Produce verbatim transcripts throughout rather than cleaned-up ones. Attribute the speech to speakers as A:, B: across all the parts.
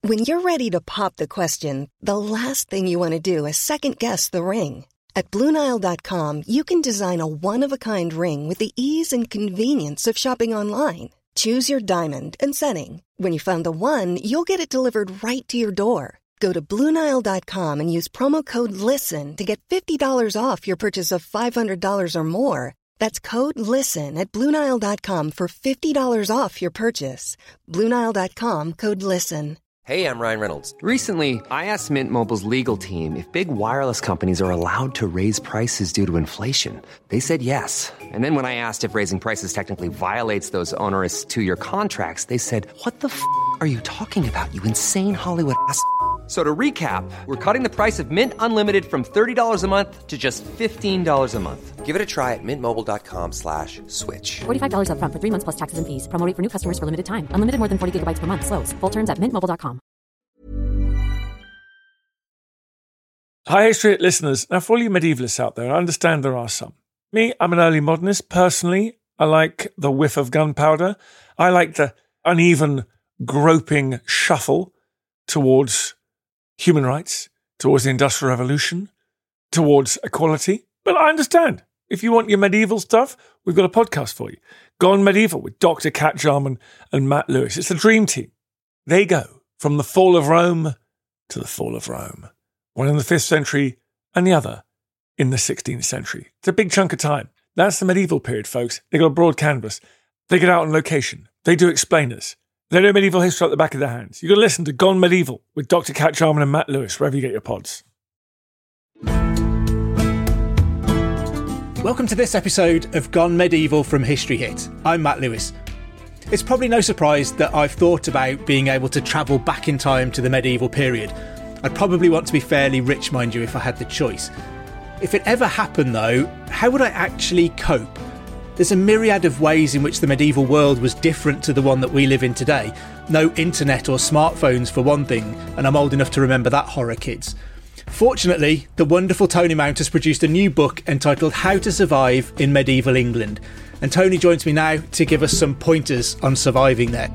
A: When you're ready to pop the question, the last thing you want to do is second-guess the ring. At Blue Nile dot com, you can design a one-of-a-kind ring with the ease and convenience of shopping online. Choose your diamond and setting. When you find the one, you'll get it delivered right to your door. Go to Blue Nile dot com and use promo code LISTEN to get fifty dollars off your purchase of five hundred dollars or more. That's code LISTEN at Blue Nile dot com for fifty dollars off your purchase. Blue Nile dot com, code LISTEN.
B: Hey, I'm Ryan Reynolds. Recently, I asked Mint Mobile's legal team if big wireless companies are allowed to raise prices due to inflation. They said yes. And then when I asked if raising prices technically violates those onerous two-year contracts, they said, what the f*** are you talking about, you insane Hollywood ass f- So to recap, we're cutting the price of Mint Unlimited from thirty dollars a month to just fifteen dollars a month. Give it a try at mintmobile.com slash switch.
C: forty-five dollars up front for three months plus taxes and fees. Promo rate for new customers for limited time. Unlimited more than forty gigabytes per month. Slows full terms at mint mobile dot com.
D: Hi, History Hit listeners. Now, for all you medievalists out there, I understand there are some. Me, I'm an early modernist. Personally, I like the whiff of gunpowder. I like the uneven, groping shuffle towards human rights, towards the Industrial Revolution, towards equality. But I understand. If you want your medieval stuff, we've got a podcast for you. Gone Medieval with Doctor Kat Jarman and Matt Lewis. It's the dream team. They go from the fall of Rome to the fall of Rome. One in the fifth century and the other in the sixteenth century. It's a big chunk of time. That's the medieval period, folks. They got a broad canvas. They get out on location. They do explainers. They know medieval history at the back of their hands. You've got to listen to Gone Medieval with Doctor Kat Jarman and Matt Lewis, wherever you get your pods.
E: Welcome to this episode of Gone Medieval from History Hit. I'm Matt Lewis. It's probably no surprise that I've thought about being able to travel back in time to the medieval period. I'd probably want to be fairly rich, mind you, if I had the choice. If it ever happened, though, how would I actually cope? There's a myriad of ways in which the medieval world was different to the one that we live in today. No internet or smartphones for one thing, and I'm old enough to remember that horror, kids. Fortunately, the wonderful Tony Mount has produced a new book entitled How to Survive in Medieval England. And Tony joins me now to give us some pointers on surviving there.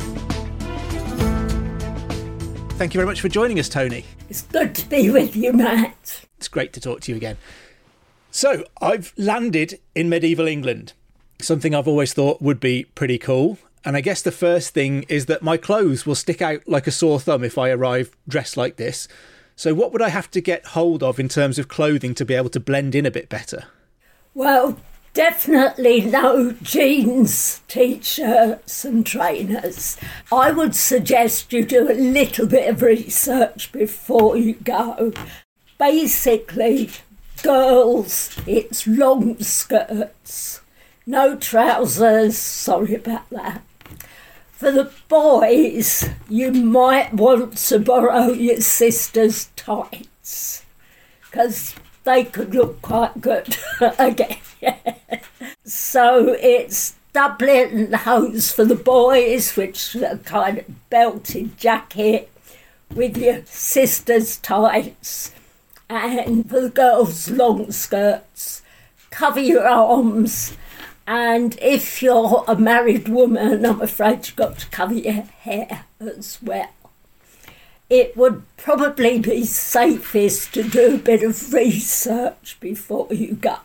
E: Thank you very much for joining us, Tony.
F: It's good to be with you, Matt.
E: It's great to talk to you again. So, I've landed in medieval England, something I've always thought would be pretty cool. And I guess the first thing is that my clothes will stick out like a sore thumb if I arrive dressed like this. So what would I have to get hold of in terms of clothing to be able to blend in a bit better?
F: Well, definitely no jeans, t-shirts and trainers. I would suggest you do a little bit of research before you go. Basically, girls, it's long skirts, no trousers, sorry about that. For the boys, you might want to borrow your sister's tights, because they could look quite good again. So it's doublet and hose for the boys, which is a kind of belted jacket with your sister's tights. And for the girls, long skirts. Cover your arms. And if you're a married woman, I'm afraid you've got to cover your hair as well. It would probably be safest to do a bit of research before you go.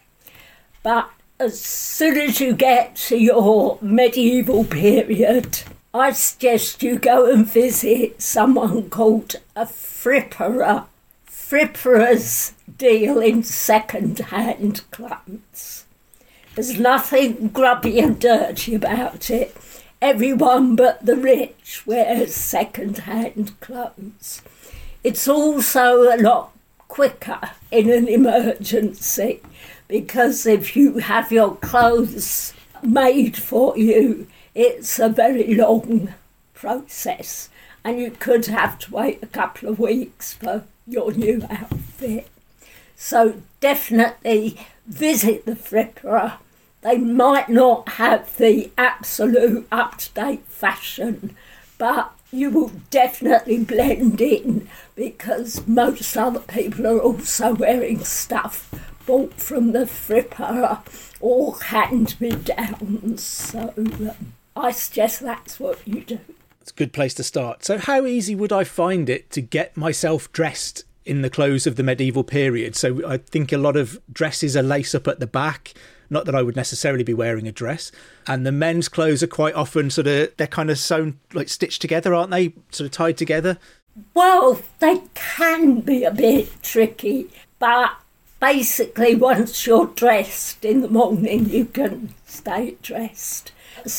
F: But as soon as you get to your medieval period, I suggest you go and visit someone called a fripperer. Fripperers deal in second-hand clothes. There's nothing grubby and dirty about it. Everyone but the rich wears second-hand clothes. It's also a lot quicker in an emergency, because if you have your clothes made for you, it's a very long process, and you could have to wait a couple of weeks for your new outfit. So definitely visit the fripperer. They might not have the absolute up-to-date fashion, but you will definitely blend in, because most other people are also wearing stuff bought from the fripperer or hand-me-downs. So um, I suggest that's what you do.
E: It's a good place to start. So how easy would I find it to get myself dressed in the clothes of the medieval period? So I think a lot of dresses are lace up at the back. Not that I would necessarily be wearing a dress. And the men's clothes are quite often sort of, they're kind of sewn, like stitched together, aren't they? Sort of tied together.
F: Well, they can be a bit tricky, but basically once you're dressed in the morning, you can stay dressed.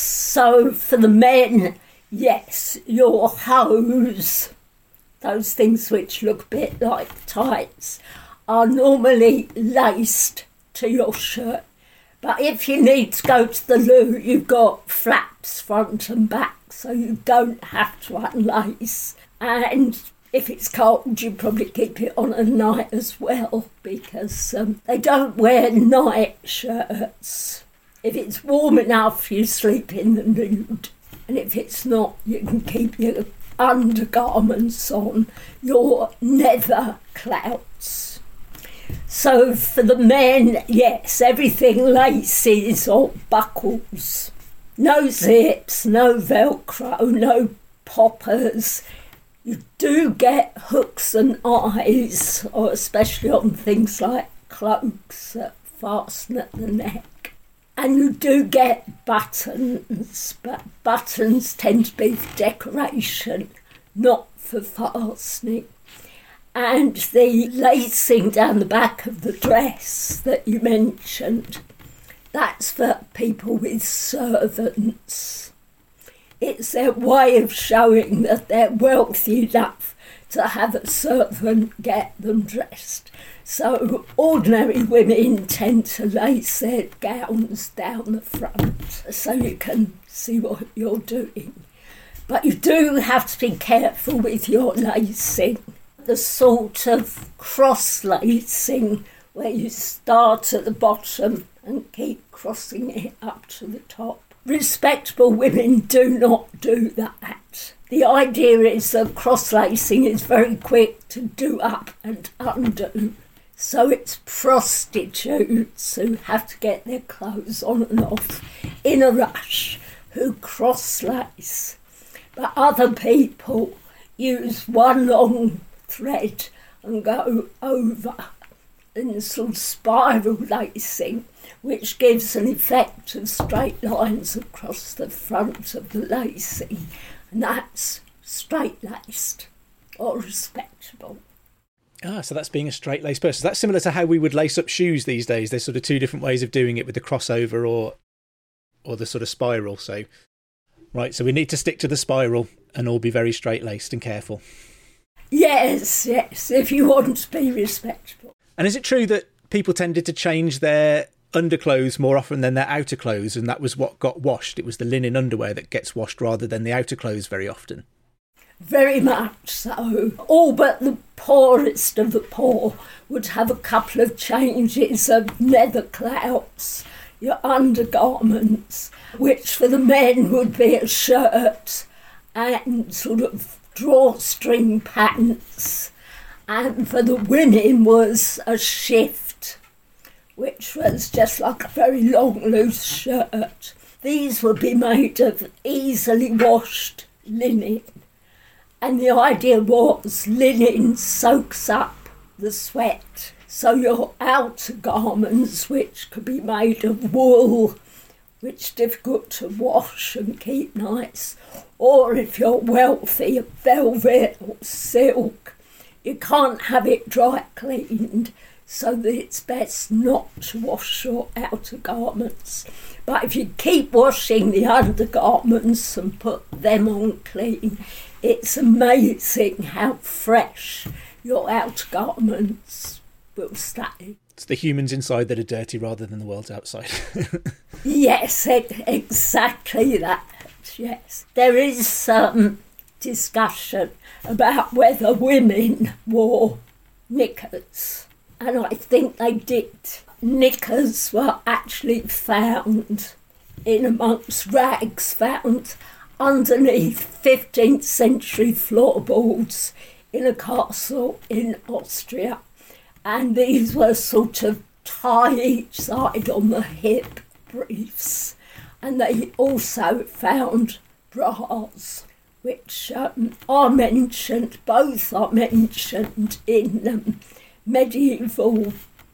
F: So for the men, yes, your hose, those things which look a bit like tights, are normally laced to your shirt. But if you need to go to the loo, you've got flaps front and back, so you don't have to unlace. And if it's cold, you probably keep it on at night as well, because um, they don't wear night shirts. If it's warm enough, you sleep in the nude. And if it's not, you can keep your undergarments on, your nether clouts. So for the men, yes, everything laces or buckles. No zips, no Velcro, no poppers. You do get hooks and eyes, or especially on things like cloaks that fasten at the neck. And you do get buttons, but buttons tend to be for decoration, not for fastening. And the lacing down the back of the dress that you mentioned, that's for people with servants. It's their way of showing that they're wealthy enough to have a servant get them dressed. So ordinary women tend to lace their gowns down the front so you can see what you're doing. But you do have to be careful with your lacing. The sort of cross-lacing where you start at the bottom and keep crossing it up to the top. Respectable women do not do that. The idea is that cross-lacing is very quick to do up and undo. So it's prostitutes who have to get their clothes on and off in a rush who cross-lace. But other people use one long thread and go over in sort of spiral lacing, which gives an effect of straight lines across the front of the lacing, and that's straight-laced or respectable.
E: Ah, so that's being a straight-laced person. That's similar to how we would lace up shoes these days. There's sort of two different ways of doing it with the crossover or or the sort of spiral. So, right, so we need to stick to the spiral and all be very straight-laced and careful.
F: Yes, yes, if you want to be respectable.
E: And is it true that people tended to change their underclothes more often than their outer clothes, and that was what got washed? It was the linen underwear that gets washed rather than the outer clothes very often?
F: Very much so. All but the poorest of the poor would have a couple of changes of nether clouts, your undergarments, which for the men would be a shirt and sort of drawstring pants, and for the women was a shift, which was just like a very long loose shirt. These would be made of easily washed linen, and the idea was linen soaks up the sweat, so your outer garments, which could be made of wool, which is difficult to wash and keep nice, or if you're wealthy, velvet or silk, you can't have it dry cleaned, so that it's best not to wash your outer garments. But if you keep washing the undergarments and put them on clean, it's amazing how fresh your outer garments will stay.
E: It's the humans inside that are dirty rather than the world's outside.
F: Yes, exactly that. Yes, there is some discussion about whether women wore knickers, and I think they did. Knickers were actually found in amongst rags found underneath fifteenth century floorboards in a castle in Austria, and these were sort of tie each side on the hip briefs. And they also found bras, which um, are mentioned, both are mentioned in um, medieval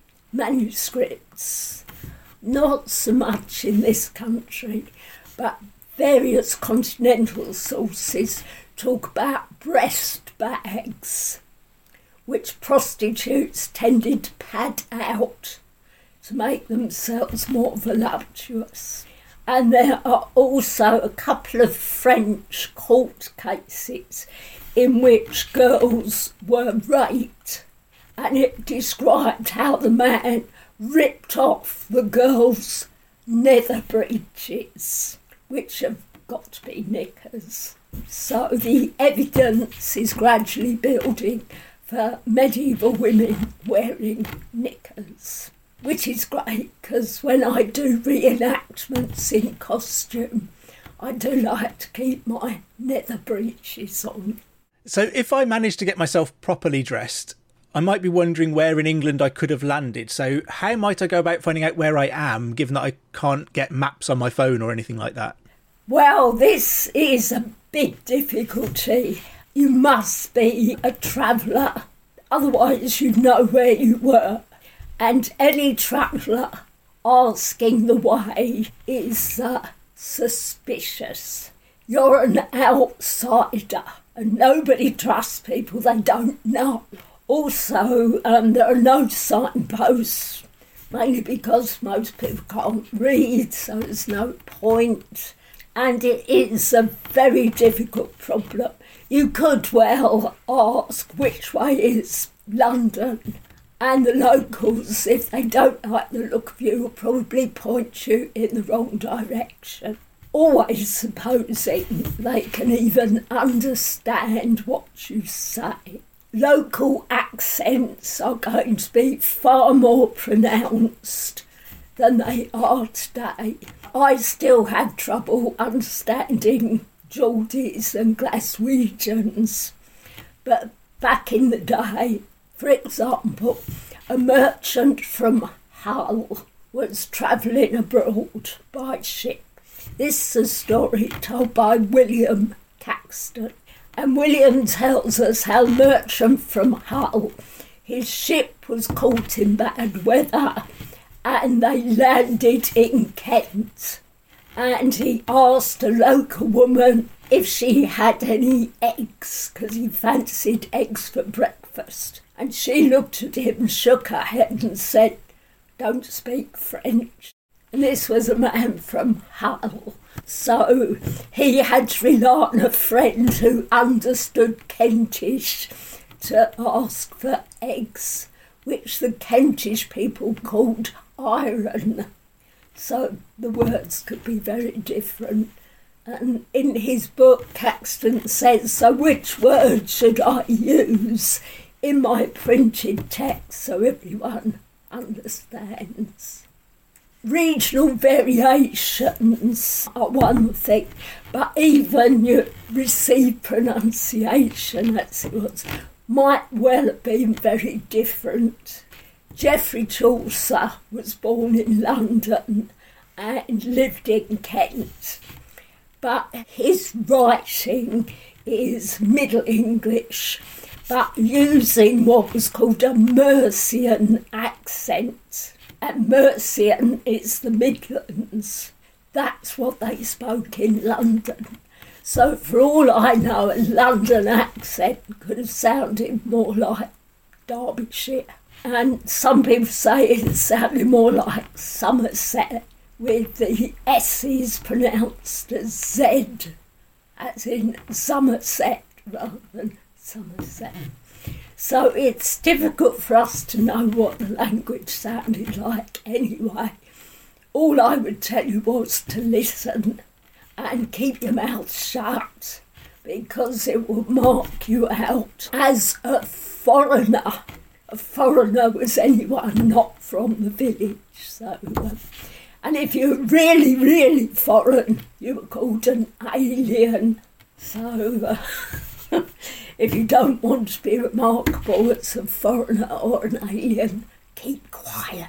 F: manuscripts, not so much in this country, but various continental sources talk about breast bags, which prostitutes tended to pad out to make themselves more voluptuous. And there are also a couple of French court cases in which girls were raped, and it described how the man ripped off the girl's nether breeches, which have got to be knickers. So the evidence is gradually building for medieval women wearing knickers, which is great because when I do reenactments in costume, I do like to keep my nether breeches on.
E: So if I managed to get myself properly dressed, I might be wondering where in England I could have landed. So how might I go about finding out where I am, given that I can't get maps on my phone or anything like that?
F: Well, this is a big difficulty. You must be a traveller, otherwise you'd know where you were. And any traveller asking the way is uh, suspicious. You're an outsider and nobody trusts people they don't know. Also, um, there are no signposts, mainly because most people can't read, so there's no point. And it is a very difficult problem. You could well ask which way is London, and the locals, if they don't like the look of you, will probably point you in the wrong direction. Always supposing they can even understand what you say. Local accents are going to be far more pronounced than they are today. I still have trouble understanding Geordies and Glaswegians, but back in the day, for example, a merchant from Hull was travelling abroad by ship. This is a story told by William Caxton. And William tells us how the merchant from Hull, his ship was caught in bad weather and they landed in Kent. And he asked a local woman if she had any eggs, because he fancied eggs for breakfast. And she looked at him, shook her head and said, "Don't speak French." And this was a man from Hull. So he had to rely on a friend who understood Kentish to ask for eggs, which the Kentish people called iron. So the words could be very different. And in his book, Caxton says, so which word should I use in my printed text so everyone understands? Regional variations are one thing, but even your received pronunciation, as it was, might well have been very different. Geoffrey Chaucer was born in London and lived in Kent, but his writing is Middle English, but using what was called a Mercian accent. And Mercian is the Midlands. That's what they spoke in London. So for all I know, a London accent could have sounded more like Derbyshire. And some people say it sounded more like Somerset, with the S's pronounced as Z, as in Somerset rather than Somerset. So it's difficult for us to know what the language sounded like anyway. All I would tell you was to listen and keep your mouth shut, because it will mark you out as a foreigner. A foreigner was anyone not from the village. So, uh, and if you're really, really foreign, you were called an alien. So... Uh, If you don't want to be remarkable as a foreigner or an alien, keep quiet.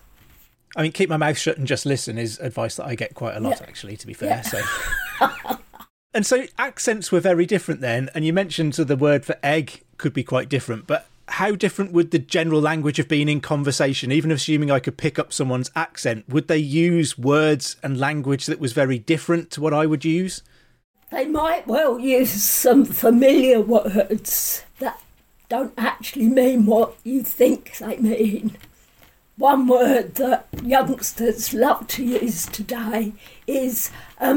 E: I mean, keep my mouth shut and just listen is advice that I get quite a lot, yeah. actually, to be fair.
F: Yeah.
E: So, And so accents were very different then, and you mentioned so the word for egg could be quite different, but how different would the general language have been in conversation? Even assuming I could pick up someone's accent, would they use words and language that was very different to what I would use?
F: They might well use some familiar words that don't actually mean what you think they mean. One word that youngsters love to use today is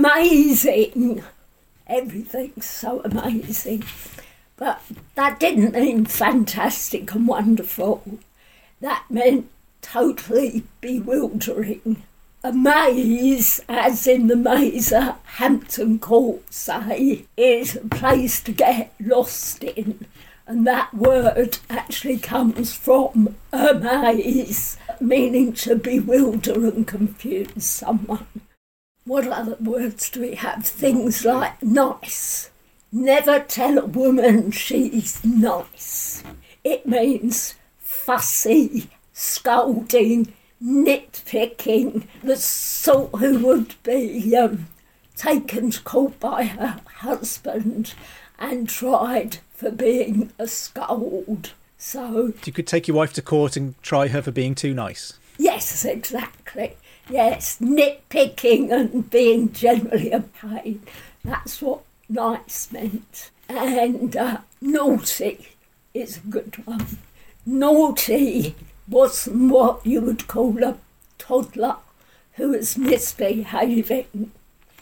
F: amazing. Everything's so amazing. But that didn't mean fantastic and wonderful. That meant totally bewildering. A maze, as in the maze at Hampton Court, say, is a place to get lost in. And that word actually comes from amaze, meaning to bewilder and confuse someone. What other words do we have? Things like nice. Never tell a woman she's nice. It means fussy, scolding, nitpicking, the sort who would be um, taken to court by her husband and tried for being a scold. So
E: you could take your wife to court and try her for being too nice.
F: Yes, exactly. Yes, nitpicking and being generally a pain. That's what nice meant. And uh, naughty is a good one. Naughty wasn't what you would call a toddler who was misbehaving.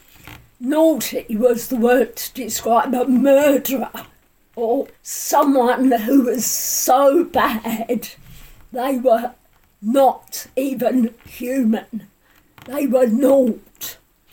F: Naughty was the word to describe a murderer or someone who was so bad they were not even human. They were naught.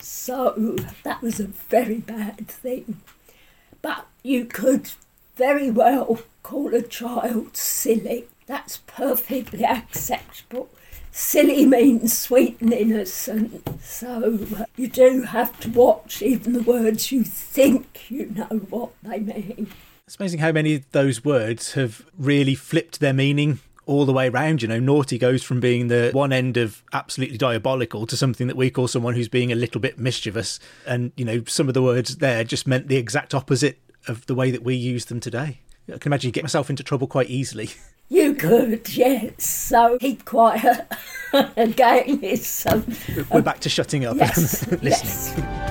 F: So that was a very bad thing. But you could very well call a child silly. That's perfectly acceptable. Silly means sweet and innocent. So you do have to watch even the words you think you know what they mean.
E: It's amazing how many of those words have really flipped their meaning all the way around. You know, naughty goes from being the one end of absolutely diabolical to something that we call someone who's being a little bit mischievous. And, you know, some of the words there just meant the exact opposite of the way that we use them today. I can imagine you get myself into trouble quite easily.
F: You could, yes. So keep quiet. Again, it's... Um,
E: We're back to shutting up
F: yes,
E: and listening.
F: Yes.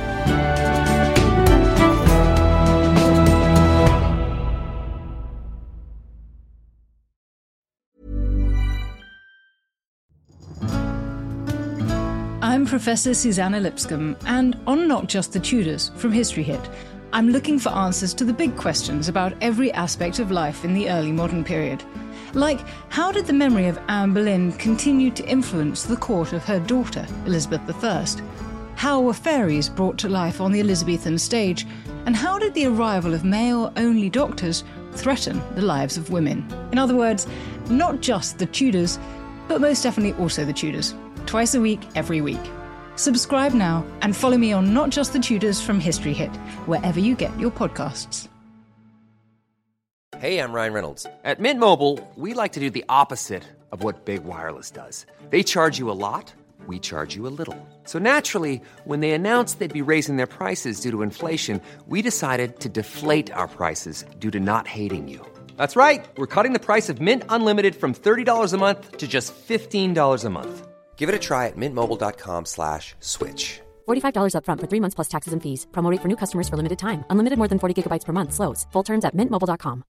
G: I'm Professor Susanna Lipscomb, and on Not Just the Tudors from History Hit, I'm looking for answers to the big questions about every aspect of life in the early modern period. Like, how did the memory of Anne Boleyn continue to influence the court of her daughter, Elizabeth the First? How were fairies brought to life on the Elizabethan stage? And how did the arrival of male-only doctors threaten the lives of women? In other words, not just the Tudors, but most definitely also the Tudors. Twice a week, every week. Subscribe now and follow me on Not Just the Tudors from History Hit, wherever you get your podcasts.
B: Hey, I'm Ryan Reynolds. At Mint Mobile, we like to do the opposite of what Big Wireless does. They charge you a lot, we charge you a little. So naturally, when they announced they'd be raising their prices due to inflation, we decided to deflate our prices due to not hating you. That's right. We're cutting the price of Mint Unlimited from thirty dollars a month to just fifteen dollars a month. Give it a try at mintmobile.com slash switch.
C: forty-five dollars up front for three months plus taxes and fees. Promo rate for new customers for limited time. Unlimited more than forty gigabytes per month. Slows full terms at mint mobile dot com.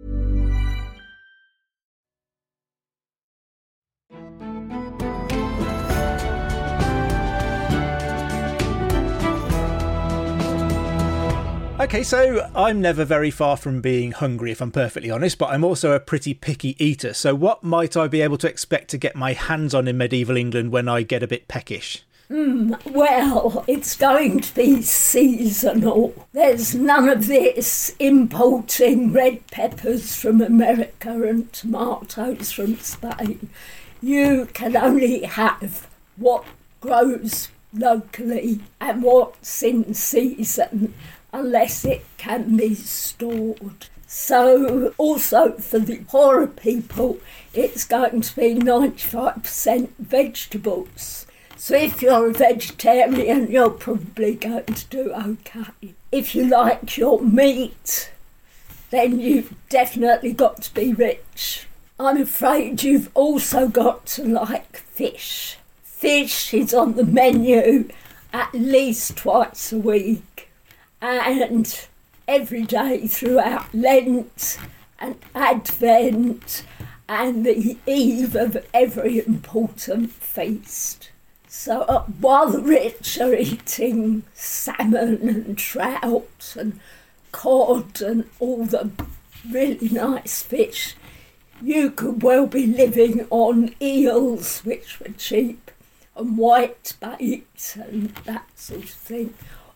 E: Okay, so I'm never very far from being hungry, if I'm perfectly honest, but I'm also a pretty picky eater. So what might I be able to expect to get my hands on in medieval England when I get a bit peckish?
F: Mm, well, it's going to be seasonal. There's none of this importing red peppers from America and tomatoes from Spain. You can only have what grows locally and what's in season, unless it can be stored. So also for the poorer people, it's going to be ninety-five percent vegetables. So if you're a vegetarian, you're probably going to do okay. if you like your meat, then you've definitely got to be rich. I'm afraid you've also got to like fish. Fish is on the menu at least twice a week, and every day throughout Lent and Advent and the eve of every important feast. So uh, while the rich are eating salmon and trout and cod and all the really nice fish, you could well be living on eels, which were cheap, and white bait and that sort of thing,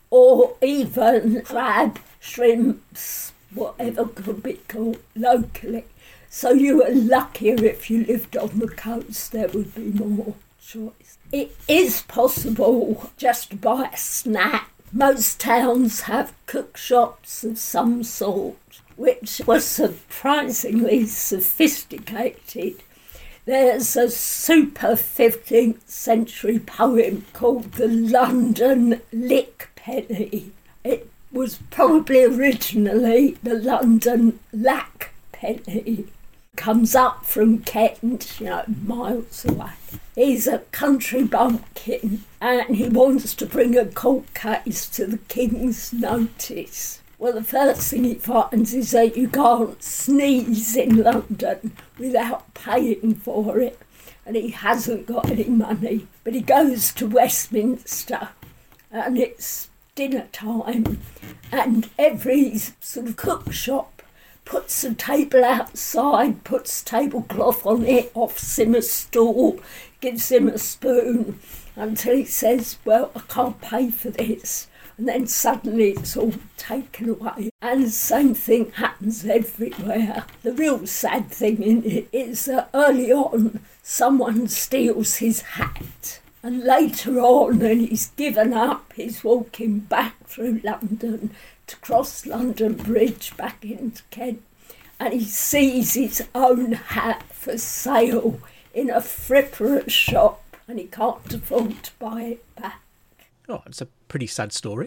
F: or even crab, shrimps, whatever could be caught locally. So you were luckier if you lived on the coast, there would be more choice. It is possible just to buy a snack. Most towns have cook shops of some sort, which were surprisingly sophisticated. There's a super fifteenth century poem called The London Lick Penny. It was probably originally the London Lack Penny. Comes up from Kent, you know, miles away. He's a country bumpkin and he wants to bring a court case to the King's notice. Well, the first thing he finds is that you can't sneeze in London without paying for it, and he hasn't got any money. But he goes to Westminster and it's dinner time, and every sort of cook shop puts a table outside, puts tablecloth on it, offs him a stool, gives him a spoon, until he says, well, I can't pay for this. And then suddenly it's all taken away. And the same thing happens everywhere. The real sad thing in it is that early on, someone steals his hat. And later on, when he's given up, he's walking back through London to cross London Bridge back into Kent, and he sees his own hat for sale in a fripperer's shop, and he can't afford to buy it back.
E: Oh, it's a pretty sad story.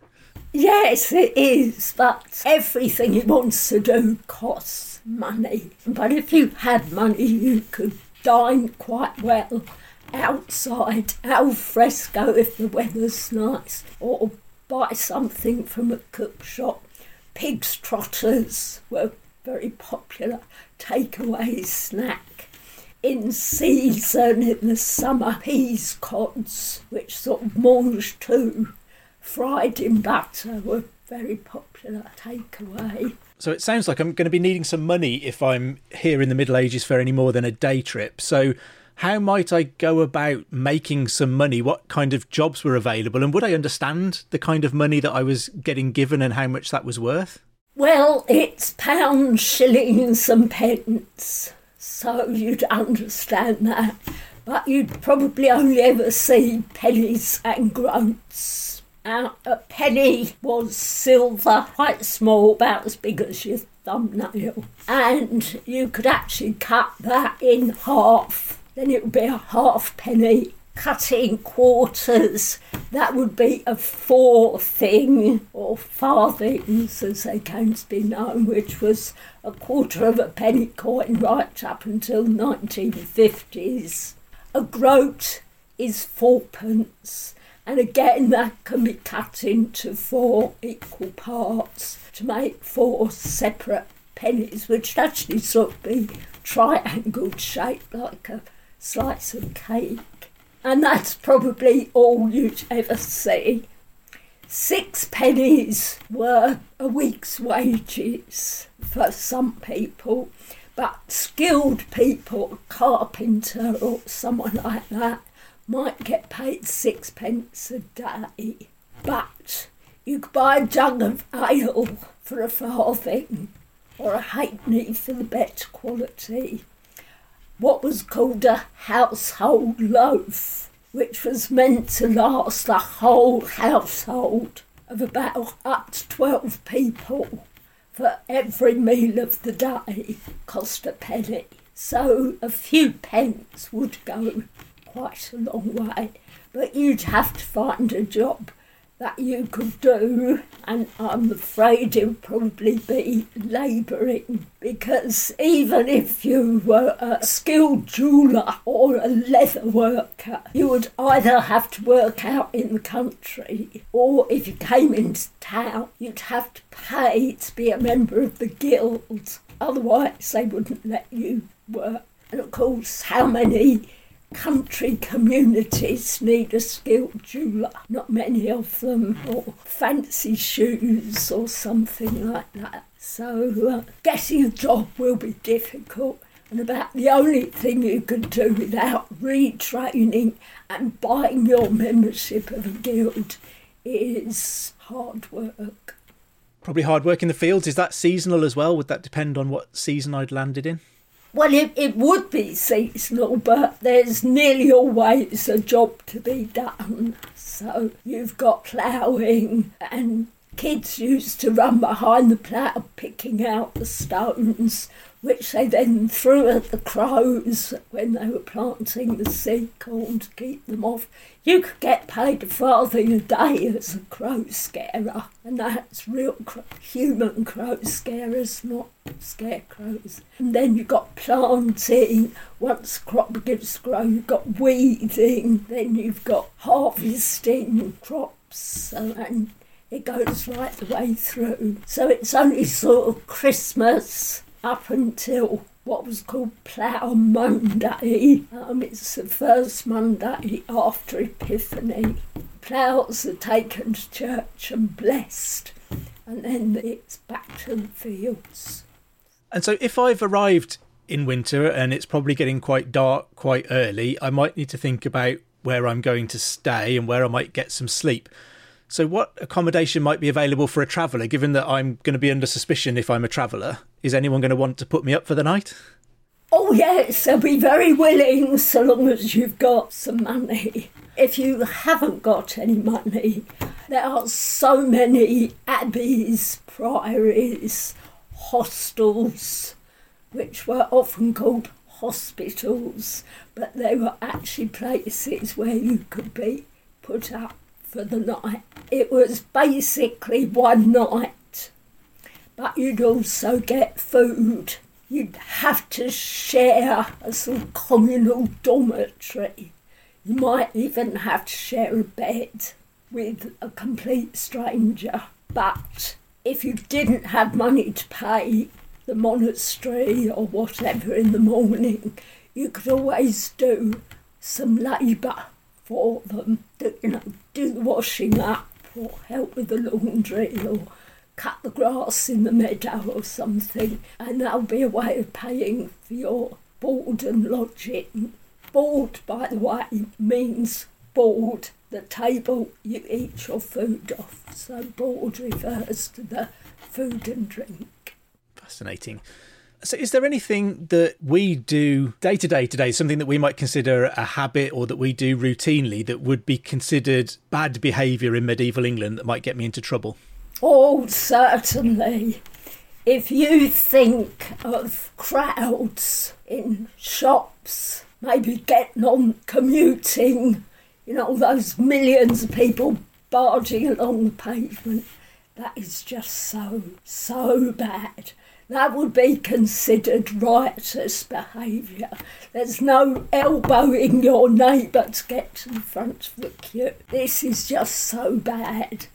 F: Yes, it is, but everything he wants to do costs money. But if you had money, you could dine quite well outside, al fresco if the weather's nice, or buy something from a cook shop. Pig's trotters were very popular takeaway snack. In season, in the summer, peas cods, which sort of mange tout, fried in butter, were very popular takeaway.
E: So it sounds like I'm going to be needing some money if I'm here in the Middle Ages for any more than a day trip. So how might I go about making some money? What kind of jobs were available? And would I understand the kind of money that I was getting given and how much that was worth?
F: Well, it's pounds, shillings and pence, so you'd understand that. But you'd probably only ever see pennies and groats. Uh, a penny was silver, quite small, about as big as your thumbnail. And you could actually cut that in half. Then it would be a half penny. Cut in quarters, that would be a fourthing, or farthings as they came to be known, which was a quarter of a penny coin right up until nineteen fifties. A groat is fourpence, and again that can be cut into four equal parts to make four separate pennies, which actually sort of be triangle shaped like a slice of cake. And that's probably all you'd ever see. Six pennies were a week's wages for some people, but skilled people, a carpenter or someone like that, might get paid sixpence a day. But you could buy a jug of ale for a farthing, or a halfpenny for the better quality. What was called a household loaf, which was meant to last a whole household of about up to twelve people for every meal of the day, cost a penny. So a few pence would go quite a long way, but you'd have to find a job that you could do, and I'm afraid it would probably be labouring, because even if you were a skilled jeweller or a leather worker, you would either have to work out in the country, or if you came into town, you'd have to pay to be a member of the guild, otherwise they wouldn't let you work. And of course, how many country communities need a skilled jeweller? Not many of them, or fancy shoes or something like that. So uh, getting a job will be difficult, and about the only thing you can do without retraining and buying your membership of a guild is hard work.
E: Probably hard work in the fields. Is that seasonal as well? Would that depend on what season I'd landed in?
F: Well, it, it would be seasonal, but there's nearly always a job to be done. So you've got ploughing, and kids used to run behind the plough picking out the stones, which they then threw at the crows when they were planting the seed corn to keep them off. You could get paid a farthing a day as a crow scarer, and that's real cro- human crow scarers, not scarecrows. And then you've got planting. Once the crop begins to grow, you've got weeding, then you've got harvesting crops, and it goes right the way through. So it's only sort of Christmas up until what was called Plough Monday. Um, it's the first Monday after Epiphany. Ploughs are taken to church and blessed, and then it's back to the fields.
E: And so if I've arrived in winter and it's probably getting quite dark quite early, I might need to think about where I'm going to stay and where I might get some sleep. So what accommodation might be available for a traveller, given that I'm going to be under suspicion if I'm a traveller? Is anyone going to want to put me up for the night?
F: Oh yes, they'll be very willing, so long as you've got some money. If you haven't got any money, there are so many abbeys, priories, hostels, which were often called hospitals, but they were actually places where you could be put up for the night. It was basically one night, but you'd also get food. You'd have to share a sort of communal dormitory. You might even have to share a bed with a complete stranger. But if you didn't have money to pay the monastery or whatever in the morning, you could always do some labour for them, to, you know, do the washing up or help with the laundry or cut the grass in the meadow or something, and that'll be a way of paying for your board and lodging. Board, by the way, means board, the table you eat your food off, so board refers to the food and drink.
E: Fascinating. So is there anything that we do day to day today, something that we might consider a habit or that we do routinely that would be considered bad behaviour in medieval England that might get me into trouble?
F: Oh, certainly. If you think of crowds in shops, maybe getting on commuting, you know, those millions of people barging along the pavement, that is just so, so bad. That would be considered riotous behaviour. There's no elbowing your neighbour to get to the front of the queue. This is just so bad.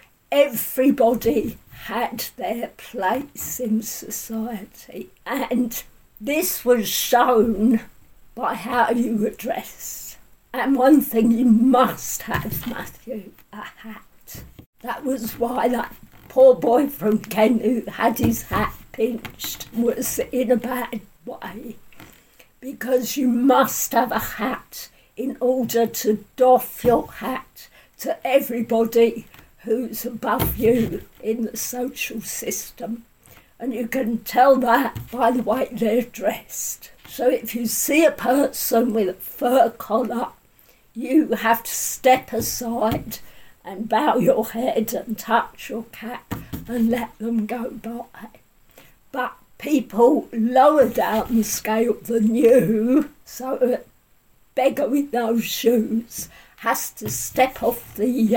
F: Everybody had their place in society, and this was shown by how you were dressed. And one thing you must have, Matthew, a hat. That was why that poor boy from Kent who had his hat pinched was in a bad way, because you must have a hat in order to doff your hat to everybody who's above you in the social system, and you can tell that by the way they're dressed. So if you see a person with a fur collar, you have to step aside and bow your head and touch your cap and let them go by. But people lower down the scale than you, so a beggar with no shoes has to step off the uh,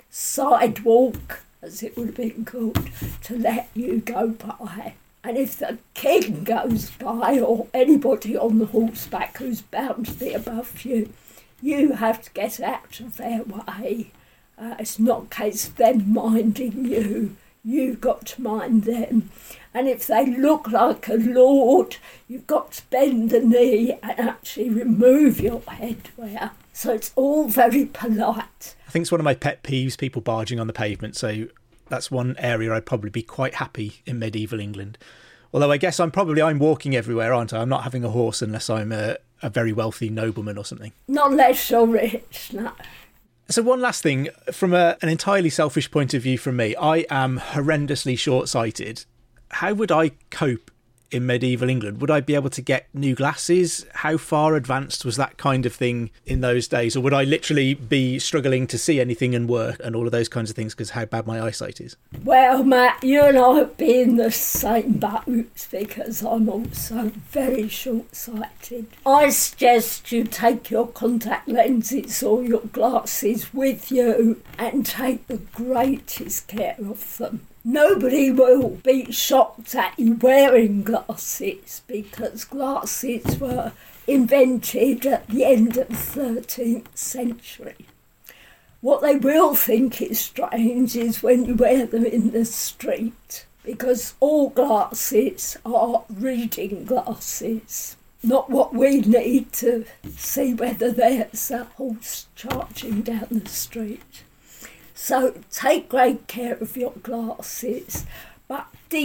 F: sidewalk, as it would have been called, to let you go by. And if the king goes by, or anybody on the horseback who's bound to be above you, you have to get out of their way. Uh, it's not a case of them minding you. You've got to mind them. And if they look like a lord, you've got to bend the knee and actually remove your headwear. So it's all very polite.
E: I think it's one of my pet peeves, people barging on the pavement. So that's one area I'd probably be quite happy in medieval England. Although I guess I'm probably, I'm walking everywhere, aren't I? I'm not having a horse unless I'm a, a very wealthy nobleman or something.
F: Not unless you're rich, no.
E: So one last thing, from a, an entirely selfish point of view from me, I am horrendously short-sighted. How would I cope in medieval England? Would I be able to get new glasses? How far advanced was that kind of thing in those days? Or would I literally be struggling to see anything and work and all of those kinds of things because how bad my eyesight is?
F: Well, Matt, you and I have been in the same boat because I'm also very short-sighted. I suggest you take your contact lenses or your glasses with you and take the greatest care of them. Nobody will be shocked at you wearing glasses because glasses were invented at the end of the thirteenth century. What they will think is strange is when you wear them in the street, because all glasses are reading glasses, not what we need to see whether there's a horse charging down the street. So take great care of your glasses, but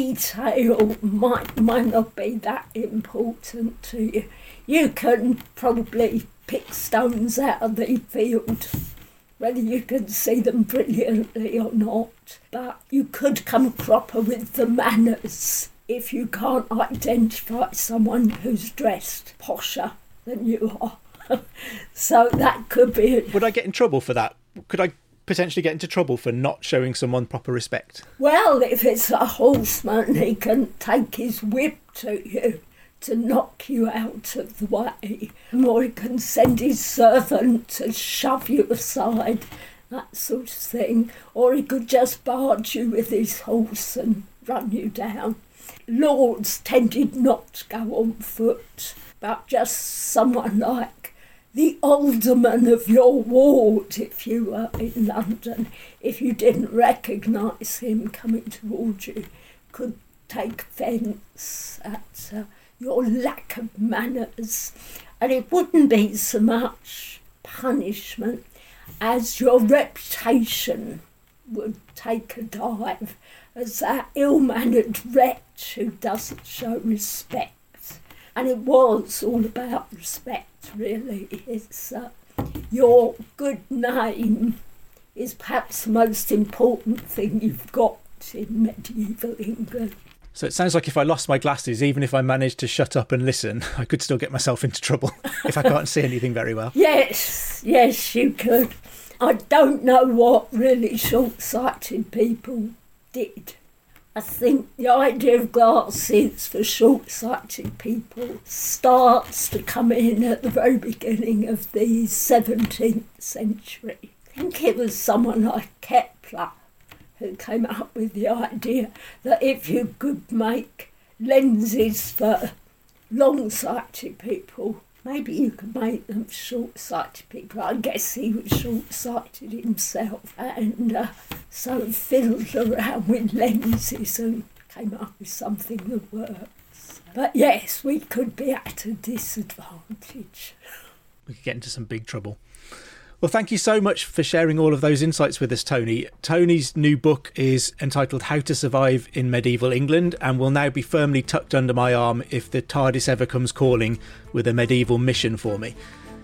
F: detail might, might not be that important to you. You can probably pick stones out of the field, whether you can see them brilliantly or not, but you could come cropper with the manners if you can't identify someone who's dressed posher than you are. So that could be it.
E: Would I get in trouble for that? Could I potentially get into trouble for not showing someone proper respect?
F: Well, if it's a horseman, he can take his whip to you to knock you out of the way, or he can send his servant to shove you aside, that sort of thing, or he could just barge you with his horse and run you down. Lords tended not to go on foot, but just someone like the alderman of your ward, if you were in London, if you didn't recognise him coming towards you, could take offence at uh, your lack of manners. And it wouldn't be so much punishment as your reputation would take a dive as that ill-mannered wretch who doesn't show respect. And it was all about respect, really. It's uh, your good name is perhaps the most important thing you've got in medieval England.
E: So it sounds like if I lost my glasses, even if I managed to shut up and listen, I could still get myself into trouble if I can't see anything very well.
F: Yes, yes, you could. I don't know what really short-sighted people did. I think the idea of glasses for short-sighted people starts to come in at the very beginning of the seventeenth century. I think it was someone like Kepler who came up with the idea that if you could make lenses for long-sighted people, maybe you could make them for short-sighted people. I guess he was short-sighted himself, and uh, so fiddled around with lenses and came up with something that works. But yes, we could be at a disadvantage.
E: We could get into some big trouble. Well, thank you so much for sharing all of those insights with us, Tony. Tony's new book is entitled How to Survive in Medieval England and will now be firmly tucked under my arm if the TARDIS ever comes calling with a medieval mission for me.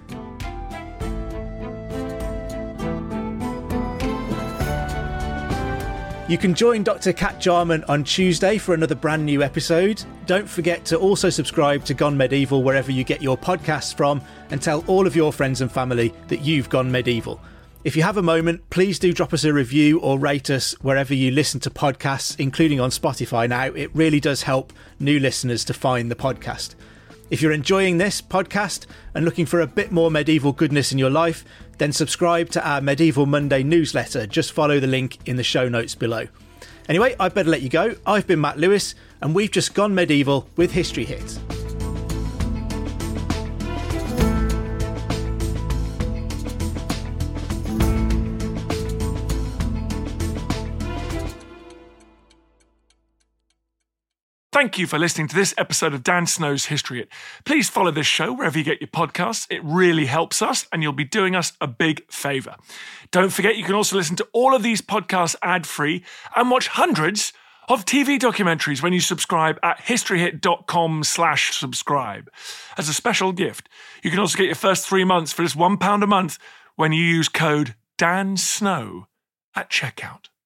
E: You can join Doctor Cat Jarman on Tuesday for another brand new episode. Don't forget to also subscribe to Gone Medieval wherever you get your podcasts from, and tell all of your friends and family that you've gone medieval. If you have a moment, please do drop us a review or rate us wherever you listen to podcasts, including on Spotify now. It really does help new listeners to find the podcast. If you're enjoying this podcast and looking for a bit more medieval goodness in your life, then subscribe to our Medieval Monday newsletter. Just follow the link in the show notes below. Anyway, I'd better let you go. I've been Matt Lewis, and we've just gone medieval with History Hit.
D: Thank you for listening to this episode of Dan Snow's History Hit. Please follow this show wherever you get your podcasts. It really helps us, and you'll be doing us a big favour. Don't forget, you can also listen to all of these podcasts ad-free and watch hundreds of T V documentaries when you subscribe at historyhit.com slash subscribe. As a special gift, you can also get your first three months for just one pound a month when you use code DANSNOW at checkout.